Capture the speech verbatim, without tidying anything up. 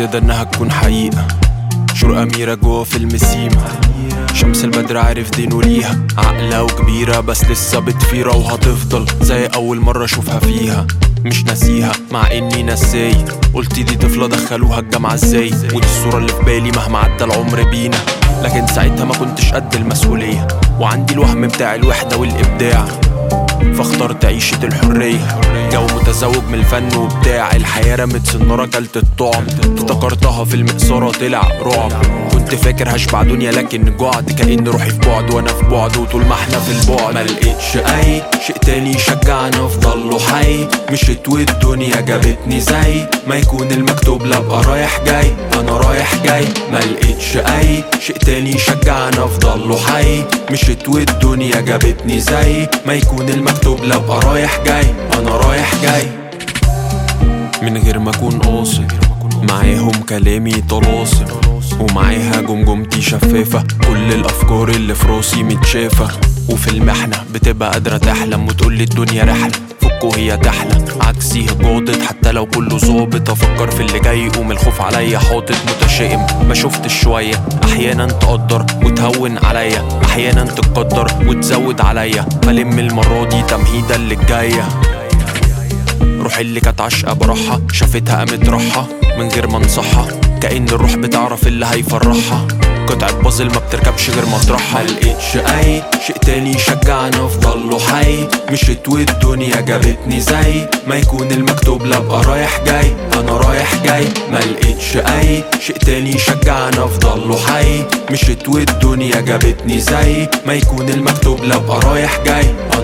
زيادة انها تكون حقيقة. شروق أميرة جوا فيلم سيما، شمس البدر عارف دينه ليها، عقلة وكبيرة بس لسه بتفيرة وهتفضل زي أول مرة أشوفها فيها. مش ناسيها مع إني نساي، قلت دي طفلة دخلوها الجامعة ازاي، ودي الصورة اللي في بالي مهما عدى العمر بينا. لكن ساعتها ما كنتش قد المسؤولية، وعندي الوهم بتاع الوحدة والإبداع، فاخترت عيشة الحرية. جو متزوج من الفن وبتاع، الحياة رمت سنارة كلت الطعم، افتكرتها في المقصرة طلع رعب. كنت فاكر هشبع دنيا لكن جعت، كأن روحي في بعد وانا في بعد، وطول ما احنا في البعد ملقتش اي شيء تاني يشجعني افضل له حي. مشيت والدنيا جابتني زي ما يكون المكتوب، لا ابقى رايح جاي انا رايح جاي. ملقتش اي شيء تاني يشجعني افضل له حي. مشيت والدنيا جابتني زي ما يكون المكتوب، لا ابقى رايح جاي انا رايح جاي. من غير ما اكون قاصد معاهم كلامي طلاسم، ومعاها جمجمتي شفافة، كل الافكار اللي في راسي متشافة. وفي المحنة بتبقى قادرة تحلم وتقولي الدنيا رحلة، فكو هي تحلى عكسي هجاضت. حتى لو كله ظابط افكر في اللي جاي، يقوم الخوف عليا حاطط متشائم. ما شفتش شوية احيانا تقدر وتهون عليا، احيانا تقدر وتزود عليا. فلم المرة دي تمهيدا للجاية. روح اللي كانت عشقة بروحها، شافتها قامت روحها من غير ما انصحها، كأن الروح بتعرف اللي هيفرحها. قطعة بازل ما بتركبش غير مطرحها. ملقتش اي شيء تاني يشجعني افضل له حي. مشيت والدنيا جابتني زي ما يكون المكتوب، لا ابقى رايح جاي انا رايح جاي. ملقتش اي شيء تاني يشجعني افضل له حي. مشيت والدنيا جابتني زي ما يكون المكتوب، لا ابقى رايح جاي